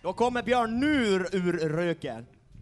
Då kommer Björn nur ur röken.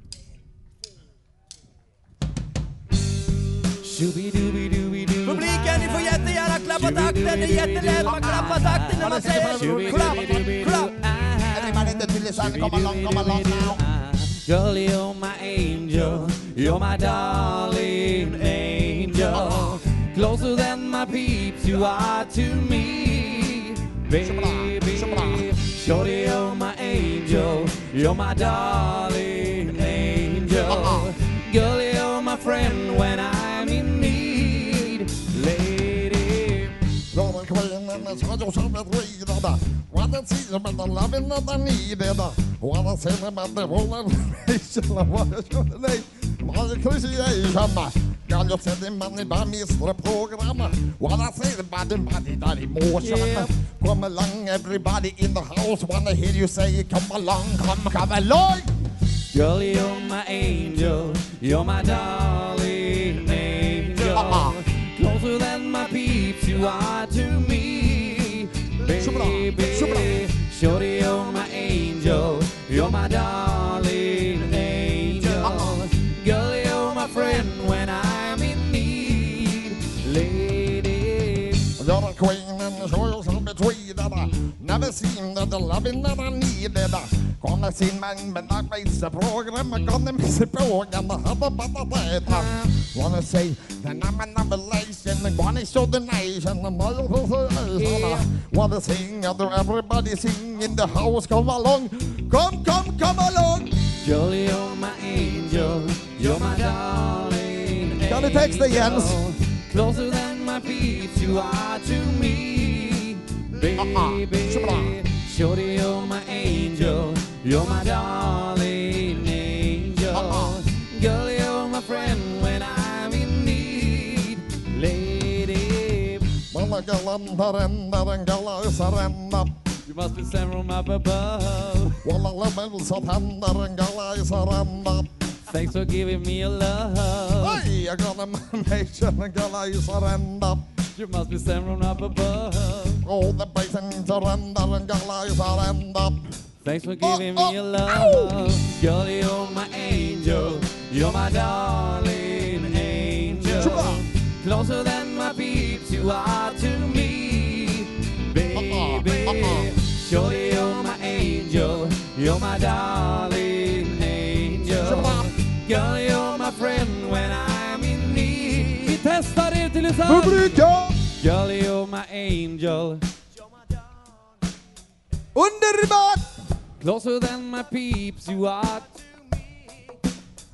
Publiken, ni får jättegärna klappa takten. Det är jättelätt, man klappar takten när man säger klapp, klapp. Everybody to listen, come along now. Girl, you're my angel, you're my darling angel. Closer than my peeps, you are to me, baby. Shorty, you're my angel, you're my darling angel. Girl, you're my friend when I'm in need, lady. You're the queen and the shadow shall be readed. What a season, but the loving that I needed. What a season, but the whole nation of what a show today. What a appreciation. Girl, you said the money by Mr. Program. What I say about the money, that emotion. Yeah. Come along, everybody in the house. Wanna hear you say, come along, come along. Girl, you're my angel, you're my darling angel. Closer than my peeps, you are to me, baby. Shorty, you're my angel, you're my darling angel. Girl, you're my friend when I'm in need, lady. You're the queen and the show shall be treated. Never seen the loving that I needed. Kommer sin man med arbetsprogram. Kommer med sig frågan. Hade bara detta. Wanna say that I'm an revelation. Wanna show the nation. Wanna sing other everybody sing in the house. Come along. Come along. Girl, you're my angel, you're my darling angel. Kan du texta Jens? Closer than my peeps, you are to me, baby. Shorty, you're my angel, you're my darling angel. Girl, you're my friend when I'm in need, lady. Mama gala surrender. You must be sent from up above. Walla lemon så tänder en gala i surrender. Thanks for giving me a love. Hey, jag gonna make en gala i surrender. You must be sent from up above. All the basin surrender and gala is surrender. Thanks for giving me a love. Girl, you're my angel, you're my darling angel. Closer than my peeps, you are to me, baby. Shorty, you're my angel, you're my darling angel. Girl, you're my friend when I'm in need. Vi testar er tillsammans. Girl, you're my angel. Underbart! Closer than my peeps, you are to me.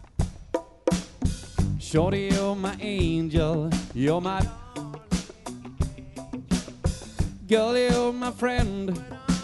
Shorty, you're my angel, you're my... Girl, you're my friend.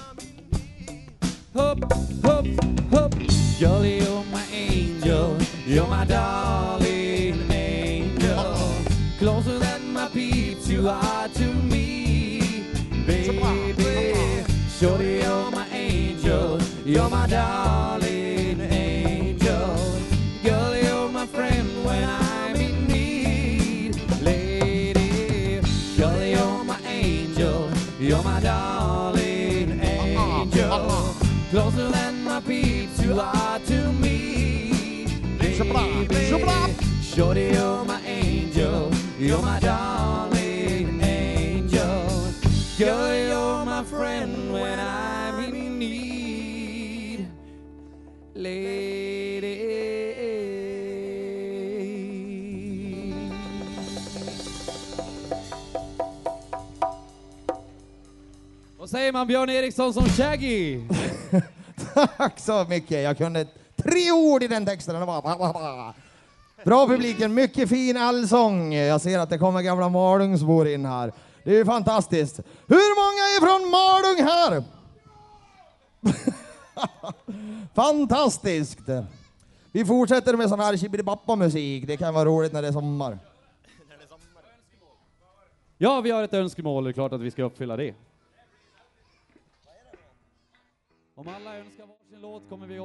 Hup, hup, hup. Girl, you're my angel, you're my darling angel. Closer than my peeps, you are to me, baby. Shorty, you're my angel, you're my darling angel. Girl, you're my friend when I'm in need, lady. Girl, you're my angel, you're my darling angel. Closer than my peeps, you are to me, baby. Shorty, you're my angel, you're my darling angel. Girl, you're my friend when I'm in need, lady. Vad säger man Björn Eriksson som Shaggy? Tack så mycket. Jag kunde 3 ord i den texten. Det var bra publiken, mycket fin allsång. Jag ser att det kommer gamla Malungsbor in här. Det är ju fantastiskt. Hur många är från Malung här? Fantastiskt. Vi fortsätter med sån här chibidibappa-musik. Det kan vara roligt när det är sommar. Ja, vi har ett önskemål. Det är klart att vi ska uppfylla det. Om alla önskar varsin låt kommer vi